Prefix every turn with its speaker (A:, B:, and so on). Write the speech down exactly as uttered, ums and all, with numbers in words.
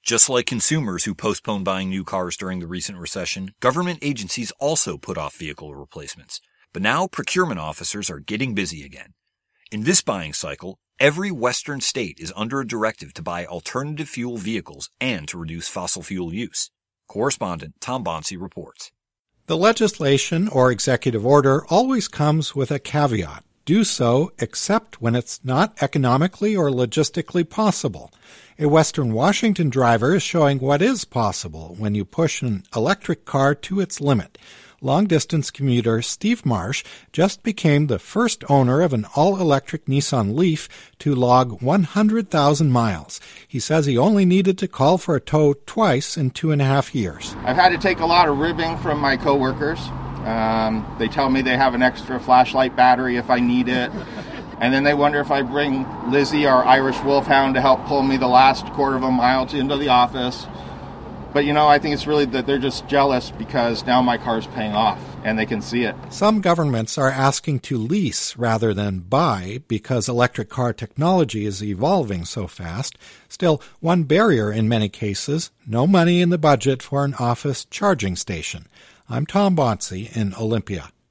A: Just like consumers who postponed buying new cars during the recent recession, government agencies also put off vehicle replacements. But now procurement officers are getting busy again. In this buying cycle, every Western state is under a directive to buy alternative fuel vehicles and to reduce fossil fuel use. Correspondent Tom Bonsi reports.
B: The legislation or executive order always comes with a caveat. Do so except when it's not economically or logistically possible. A Western Washington driver is showing what is possible when you push an electric car to its limit. Long-distance commuter Steve Marsh just became the first owner of an all-electric Nissan Leaf to log one hundred thousand miles. He says he only needed to call for a tow twice in two and a half years.
C: I've had to take a lot of ribbing from my coworkers. Um, they tell me they have an extra flashlight battery if I need it. And then they wonder if I bring Lizzie, our Irish Wolfhound, to help pull me the last quarter of a mile to, into the office. But, you know, I think it's really that they're just jealous because now my car's paying off and they can see it.
B: Some governments are asking to lease rather than buy because electric car technology is evolving so fast. Still, one barrier in many cases, no money in the budget for an office charging station. I'm Tom Bonsi in Olympia.